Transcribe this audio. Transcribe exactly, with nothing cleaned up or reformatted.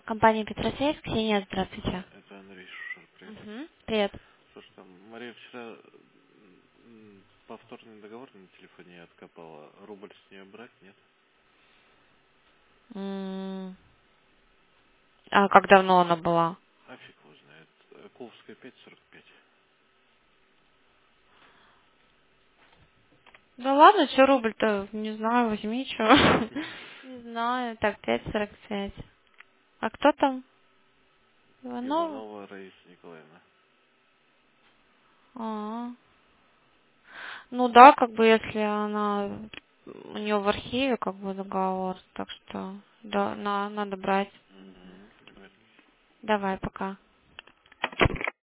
Компания Петросвязь, Ксения, здравствуйте. Это Андрей Шушер, привет. Угу. Привет. Слушай, там Мария вчера м, повторный договор на телефоне откопала. Рубль с нее брать, нет? М, А как давно она была? А фиг его знает. Э, Куловская пять сорок пять. Да ладно, что рубль-то, не знаю, возьми, что. Не знаю, так, пять сорок пять. А кто там? Иванова? Иванова Раиса Николаевна. А, ну да, как бы если она у нее в архиве как бы договор, так что да, на, надо брать. Угу. Давай, пока.